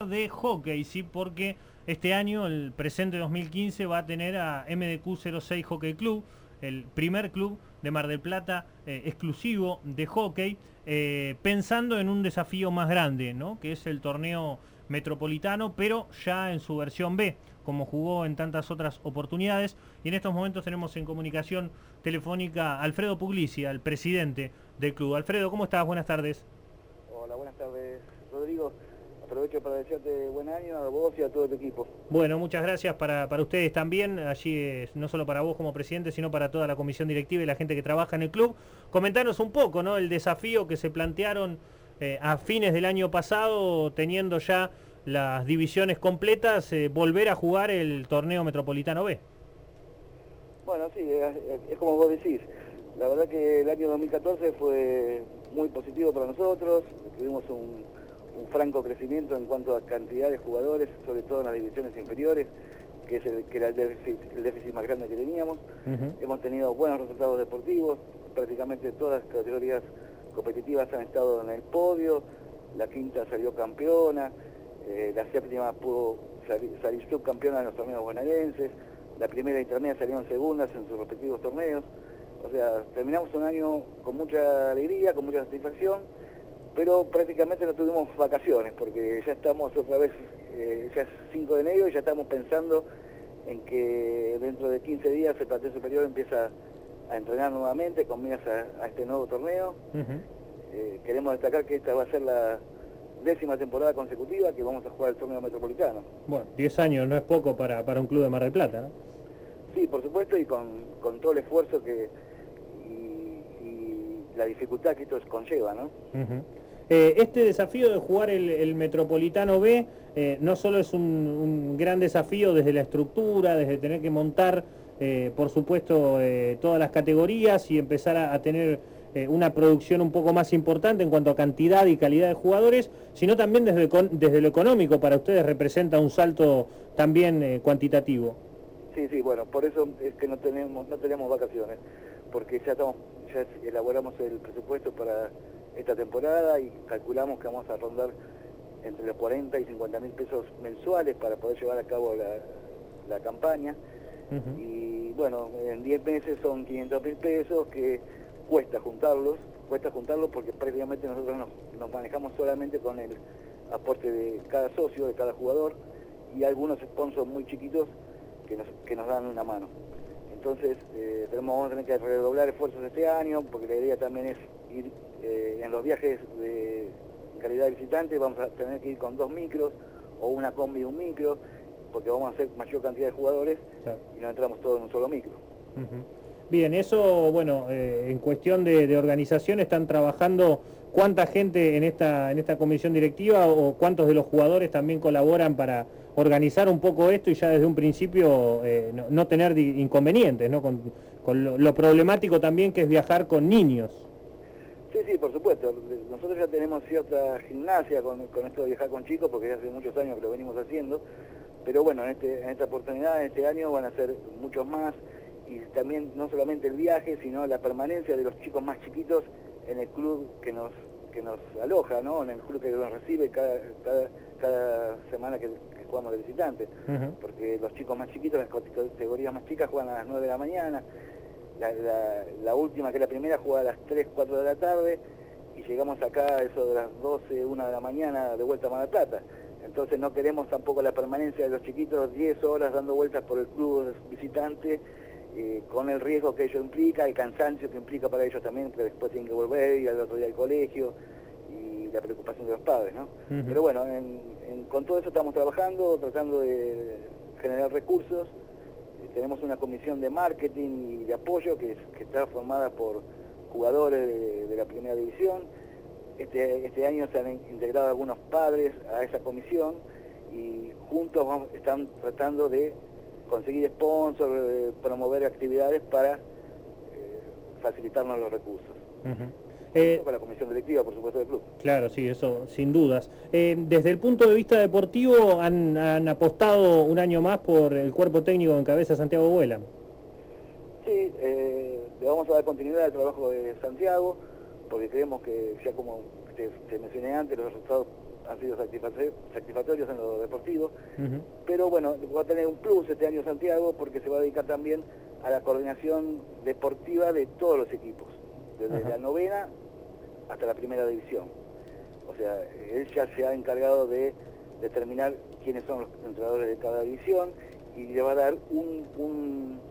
de hockey, sí, porque este año, el presente 2015, va a tener a MDQ 06 Hockey Club, el primer club de Mar del Plata exclusivo de hockey, pensando en un desafío más grande, ¿no? Que es el torneo metropolitano, pero ya en su versión B, como jugó en tantas otras oportunidades. Y en estos momentos tenemos en comunicación telefónica a Alfredo Puglisi, al presidente del club. Alfredo, ¿cómo estás? Buenas tardes. Hola, buenas tardes, Rodrigo. Aprovecho para desearte buen año a vos y a todo tu equipo. Bueno, muchas gracias para ustedes también, allí no solo para vos como presidente, sino para toda la comisión directiva y la gente que trabaja en el club. Comentanos un poco, ¿no?, el desafío que se plantearon a fines del año pasado, teniendo ya las divisiones completas, volver a jugar el torneo Metropolitano B. Bueno, sí, es como vos decís. La verdad que el año 2014 fue muy positivo para nosotros. Tuvimos un franco crecimiento en cuanto a cantidad de jugadores, sobre todo en las divisiones inferiores, que era el déficit más grande que teníamos. Hemos tenido buenos resultados deportivos, prácticamente todas las categorías competitivas han estado en el podio, la quinta salió campeona, la séptima pudo salir subcampeona en los torneos bonaerenses, la primera intermedia salieron segundas en sus respectivos torneos. O sea, terminamos un año con mucha alegría, con mucha satisfacción, pero prácticamente no tuvimos vacaciones, porque ya estamos otra vez, ya es 5 de enero y ya estamos pensando en que dentro de 15 días el plantel superior empieza a entrenar nuevamente con miras a este nuevo torneo. Queremos destacar que esta va a ser la 10ª temporada consecutiva que vamos a jugar el torneo metropolitano. Bueno, 10 años no es poco para un club de Mar del Plata, ¿no? Sí, por supuesto, y con todo el esfuerzo y la dificultad que esto conlleva, ¿no? Este desafío de jugar el Metropolitano B no solo es un gran desafío desde la estructura, desde tener que montar, por supuesto, todas las categorías y empezar a tener una producción un poco más importante en cuanto a cantidad y calidad de jugadores, sino también desde lo económico. Para ustedes representa un salto también cuantitativo. Sí, bueno, por eso es que no tenemos vacaciones, porque ya elaboramos el presupuesto para esta temporada y calculamos que vamos a rondar entre los 40 y 50 mil pesos mensuales para poder llevar a cabo la campaña. Y bueno, en 10 meses son 500 mil pesos que cuesta juntarlos porque prácticamente nosotros nos manejamos solamente con el aporte de cada socio, de cada jugador, y sponsors muy chiquitos que nos dan una mano. Entonces vamos a tener que redoblar esfuerzos este año, porque la idea también es ir en los viajes de calidad de visitante, vamos a tener que ir con 2 micros o una combi y un micro, porque vamos a hacer mayor cantidad de jugadores, claro, y no entramos todos en un solo micro. Bien, eso, bueno, en cuestión de organización, ¿están trabajando cuánta gente en esta comisión directiva o cuántos de los jugadores también colaboran para organizar un poco esto y ya desde un principio no tener inconvenientes, ¿no? Con lo problemático también que es viajar con niños? Sí, por supuesto. Nosotros ya tenemos cierta gimnasia con esto de viajar con chicos, porque ya hace muchos años que lo venimos haciendo, pero bueno, en esta oportunidad, este año, van a ser muchos más, y también no solamente el viaje, sino la permanencia de los chicos más chiquitos en el club que nos aloja, ¿no? En el club que nos recibe cada semana que jugamos de visitante, porque los chicos más chiquitos, las categorías más chicas, juegan a las 9 de la mañana, la última, que es la primera, juega a las 3, 4 de la tarde, y llegamos acá a eso de las 12, 1 de la mañana de vuelta a Mar del Plata. Entonces no queremos tampoco la permanencia de los chiquitos 10 horas dando vueltas por el club visitante, con el riesgo que ello implica, el cansancio que implica para ellos también, que después tienen que volver y al otro día al colegio, y la preocupación de los padres, ¿no? Pero bueno, con todo eso estamos trabajando, tratando de generar recursos. Tenemos una comisión de marketing y de apoyo que está formada por jugadores de la primera división. Este año se han integrado algunos padres a esa comisión y juntos están tratando de conseguir sponsors, promover actividades para facilitarnos los recursos. Eso para la comisión directiva, por supuesto, del club. Claro, sí, eso sin dudas. Desde el punto de vista deportivo, ¿han apostado un año más por el cuerpo técnico en cabeza Santiago Vuela? Sí, le vamos a dar continuidad al trabajo de Santiago, porque creemos que, ya como te mencioné antes, los resultados han sido satisfactorios en lo deportivo, pero bueno, va a tener un plus este año Santiago porque se va a dedicar también a la coordinación deportiva de todos los equipos, desde la novena hasta la primera división. O sea, él ya se ha encargado de determinar quiénes son los entrenadores de cada división y le va a dar un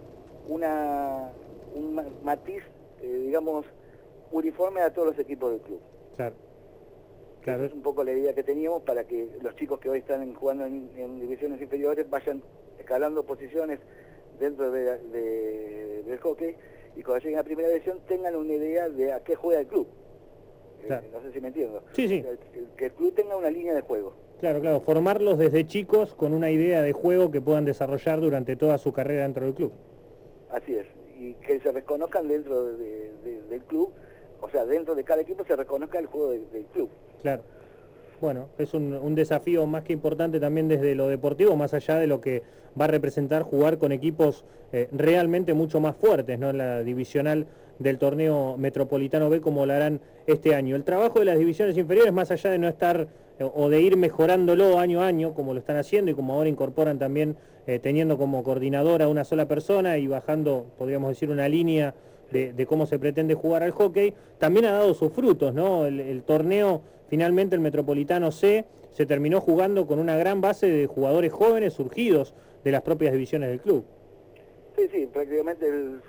matiz, digamos, uniforme a todos los equipos del club. Claro. Esa es un poco la idea que teníamos para que los chicos que hoy están jugando en divisiones inferiores vayan escalando posiciones dentro del hockey y cuando lleguen a primera división tengan una idea de a qué juega el club. Claro. No sé si me entiendo. Sí. Que el club tenga una línea de juego. Claro, formarlos desde chicos con una idea de juego que puedan desarrollar durante toda su carrera dentro del club. Así es, y que se reconozcan dentro del club, o sea, dentro de cada equipo se reconozca el juego del club. Claro. Bueno, es un desafío más que importante también desde lo deportivo, más allá de lo que va a representar jugar con equipos realmente mucho más fuertes, ¿no? En la divisional del torneo Metropolitano B como lo harán este año. El trabajo de las divisiones inferiores, más allá de no estar o de ir mejorándolo año a año, como lo están haciendo y como ahora incorporan también teniendo como coordinadora a una sola persona y bajando, podríamos decir, una línea de cómo se pretende jugar al hockey, también ha dado sus frutos, ¿no? El torneo, finalmente el Metropolitano C, se terminó jugando con una gran base de jugadores jóvenes surgidos de las propias divisiones del club. Sí, prácticamente el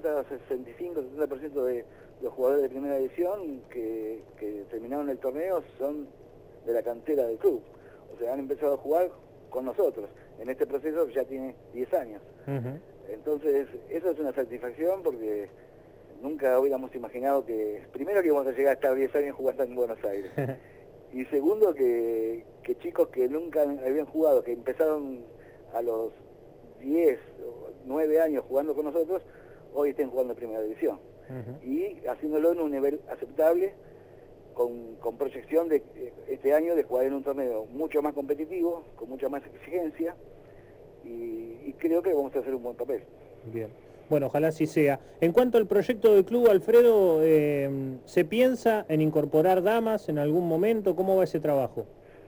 70% de los jugadores de primera división que terminaron el torneo son de la cantera del club. O sea, han empezado a jugar con nosotros. En este proceso ya tiene 10 años. Entonces, eso es una satisfacción porque nunca hubiéramos imaginado que, primero que íbamos a llegar a estar 10 años jugando en Buenos Aires. Y segundo que chicos que nunca habían jugado, que empezaron a los 10 o 9 años jugando con nosotros, hoy estén jugando en primera división. Y haciéndolo en un nivel aceptable, con proyección de este año de jugar en un torneo mucho más competitivo, con mucha más exigencia, y creo que vamos a hacer un buen papel. Bien. Bueno, ojalá así sea. En cuanto al proyecto del club, Alfredo, ¿se piensa en incorporar damas en algún momento? ¿Cómo va ese trabajo?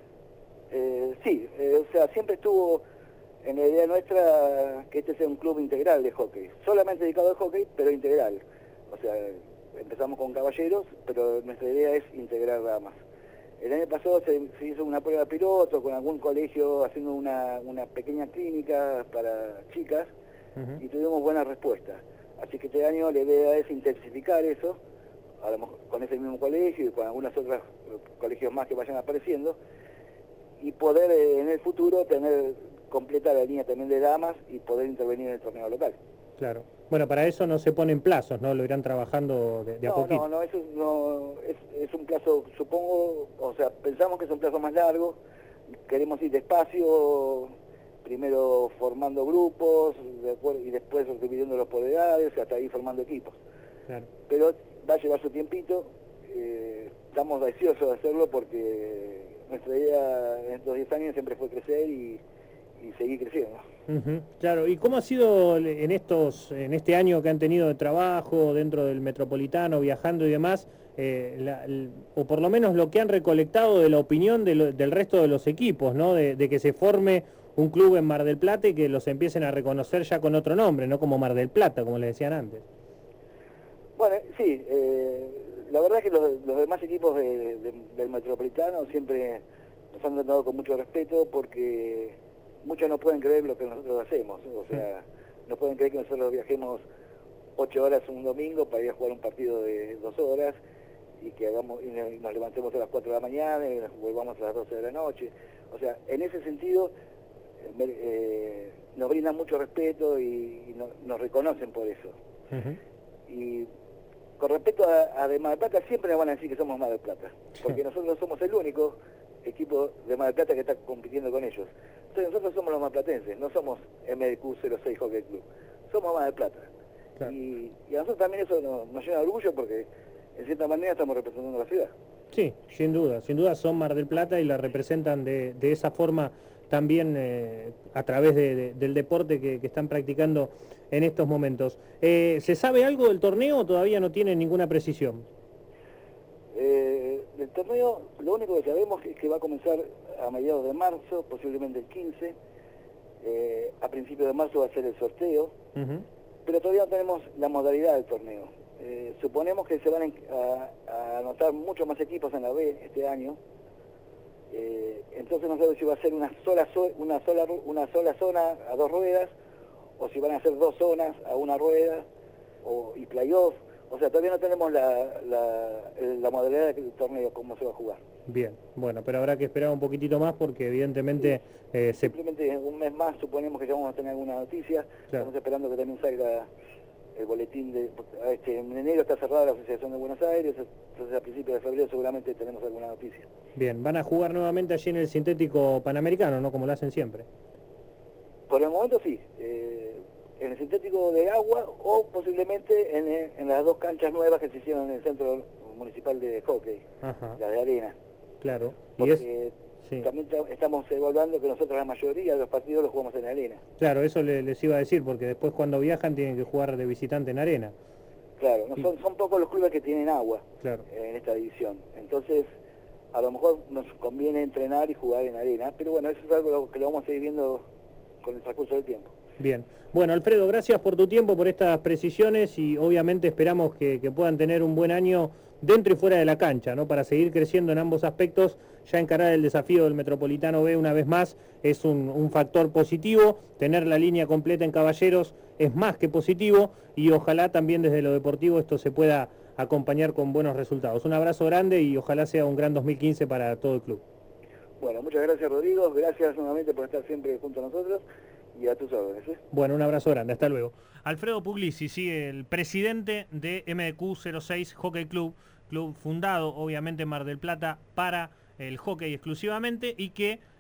Sí, o sea, siempre estuvo en la idea nuestra que este sea un club integral de hockey, solamente dedicado al hockey, pero integral. O sea, empezamos con caballeros, pero nuestra idea es integrar damas. El año pasado se hizo una prueba piloto con algún colegio haciendo una pequeña clínica para chicas y tuvimos buena respuesta. Así que este año la idea es intensificar eso, a lo mejor con ese mismo colegio y con algunos otros colegios más que vayan apareciendo, y poder en el futuro completar la línea también de damas y poder intervenir en el torneo local. Claro. Bueno, para eso no se ponen plazos, ¿no? Lo irán trabajando de a poquito. No, eso es un plazo, supongo, o sea, pensamos que es un plazo más largo, queremos ir despacio, primero formando grupos y después dividiéndolos por edades, hasta ir formando equipos. Claro. Pero va a llevar su tiempito, estamos deseosos de hacerlo porque nuestra idea en estos 10 años siempre fue crecer y seguir creciendo. Claro, ¿y cómo ha sido en este año que han tenido de trabajo dentro del Metropolitano, viajando y demás, o por lo menos lo que han recolectado de la opinión del resto de los equipos, ¿no? De que se forme un club en Mar del Plata y que los empiecen a reconocer ya con otro nombre, no como Mar del Plata, como les decían antes? Bueno, sí, la verdad es que los demás equipos del Metropolitano siempre nos han tratado con mucho respeto porque muchos no pueden creer lo que nosotros hacemos, o sea, no pueden creer que nosotros viajemos 8 horas un domingo para ir a jugar un partido de 2 horas y que nos levantemos a las 4 de la mañana y nos volvamos a las 12 de la noche. O sea, en ese sentido nos brindan mucho respeto y nos reconocen por eso. Y con respecto a de Mar del Plata, siempre nos van a decir que somos Mar del Plata, porque nosotros somos el único equipo de Mar del Plata que está compitiendo con ellos. Entonces nosotros somos los marplatenses, no somos MDQ 06 Hockey Club, somos Mar del Plata. Claro. Y a nosotros también eso nos llena de orgullo porque en cierta manera estamos representando a la ciudad. Sí, sin duda son Mar del Plata y la representan de esa forma también a través del deporte que están practicando en estos momentos. ¿Se sabe algo del torneo o todavía no tiene ninguna precisión? del torneo, lo único que sabemos es que va a comenzar a mediados de marzo, posiblemente el 15. A principios de marzo va a ser el sorteo, pero todavía no tenemos la modalidad del torneo. Suponemos que se van a anotar muchos más equipos en la B este año. Entonces no sabemos si va a ser una sola zona a 2 ruedas, o si van a ser 2 zonas a 1 rueda, y playoff. O sea, todavía no tenemos la modalidad del torneo, cómo se va a jugar. Bien, bueno, pero habrá que esperar un poquitito más porque evidentemente... Simplemente en un mes más suponemos que ya vamos a tener alguna noticia. Claro. Estamos esperando que también salga el boletín en enero está cerrada la Asociación de Buenos Aires, entonces a principios de febrero seguramente tenemos alguna noticia. Bien, van a jugar nuevamente allí en el sintético panamericano, ¿no? Como lo hacen siempre. Por el momento sí, en el sintético de agua o posiblemente en las 2 canchas nuevas que se hicieron en el Centro Municipal de Hockey, la de arena. Claro. Porque también estamos evaluando que nosotros la mayoría de los partidos los jugamos en arena. Claro, eso les iba a decir, porque después cuando viajan tienen que jugar de visitante en arena. Claro, no son pocos los clubes que tienen agua en esta división. Entonces, a lo mejor nos conviene entrenar y jugar en arena, pero bueno, eso es algo que lo vamos a seguir viendo con el transcurso del tiempo. Bien. Bueno, Alfredo, gracias por tu tiempo, por estas precisiones y obviamente esperamos que puedan tener un buen año dentro y fuera de la cancha, ¿no? Para seguir creciendo en ambos aspectos, ya encarar el desafío del Metropolitano B una vez más es un factor positivo, tener la línea completa en Caballeros es más que positivo y ojalá también desde lo deportivo esto se pueda acompañar con buenos resultados. Un abrazo grande y ojalá sea un gran 2015 para todo el club. Bueno, muchas gracias Rodrigo, gracias nuevamente por estar siempre junto a nosotros. Y a tus órdenes. Bueno, un abrazo grande, hasta luego. Alfredo Puglisi, sí, el presidente de MDQ 06 Hockey Club, club fundado obviamente en Mar del Plata para el hockey exclusivamente y que